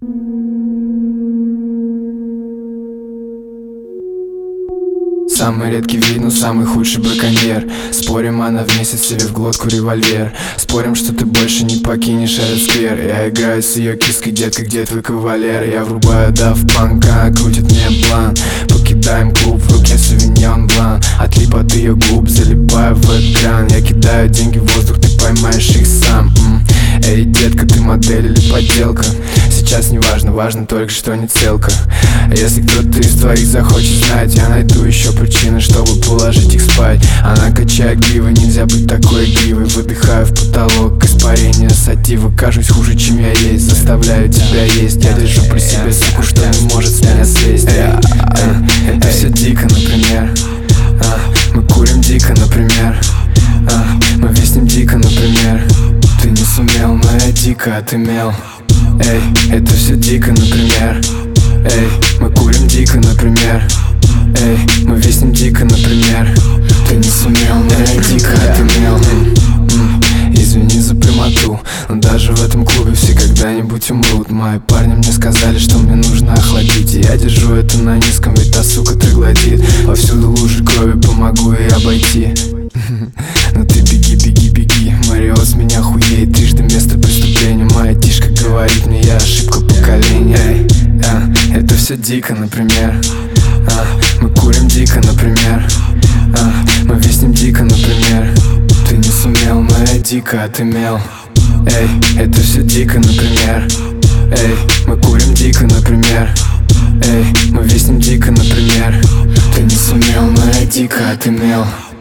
Самый редкий вид, но самый худший браконьер. Спорим, она внесет себе в глотку револьвер. Спорим, что ты больше не покинешь этот сквер. Я играю с ее киской, детка, где твой кавалер? Я врубаю Daft Punk, она крутит мне блан. Покидаем клуб, в руке Sauvignon Blanc. Отлип от ее губ, залипаю в экран. Я кидаю деньги в воздух, ты поймаешь их сам. Эй, детка, ты модель или подделка? Сейчас не важно, важно только, что не целка. Если кто-то из твоих захочет знать, я найду еще причины, чтобы положить их спать. Она качает гривы, нельзя быть такой игривой. Выдыхаю в потолок, испарение сатива. Кажусь хуже, чем я есть, заставляю тебя есть. Я держу при себе суку, что не может с меня слезть. Это все дико, например. Мы курим дико, например. Мы виснем дико, например. Ты не сумел, но я дико отымел. Эй, это все дико, например. Эй, мы курим дико, например. Эй, мы виснем дико, например. Ты не сумел, но я дико отымел. Извини за прямоту, но даже в этом клубе все когда-нибудь умрут. Мои парни мне сказали, что мне нужно охладить, и я держу это на низком, ведь та сука троглодит. Повсюду лужи крови, помогу ей обойти. Но ты беги, беги, беги, Марио с меня хуеет. Трижды место преступления, моя тишка говорит мне, я ошибка поколения. Это все дико, например. Мы курим дико, например. Мы виснем дико, например. Ты не сумел, но я дико отымел. Эй, это все дико, например. Эй, мы курим дико, например. Эй, мы виснем дико, например. Ты не сумел, но я дико отымел.